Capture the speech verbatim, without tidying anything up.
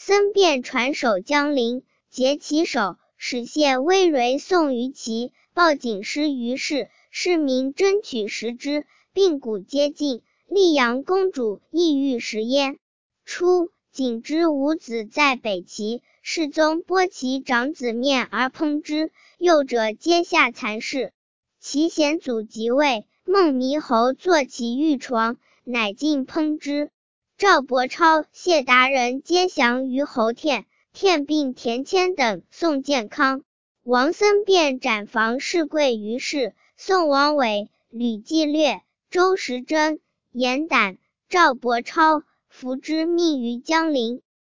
僧便传首江陵，结其首，使谢微蕤送于齐，报景师于市，市民争取食之，并鼓皆尽。溧阳公主亦欲食焉。初，景之五子在北齐，世宗剥其长子面而烹之，幼者皆下蚕室。其显祖即位，孟猕侯坐其御床，乃进烹之。赵伯超、谢达人皆降于侯恬，恬并田谦等送建康。王僧便斩房士贵于市，宋王伟、吕季略、周时珍、严胆、赵伯超服之命于江陵。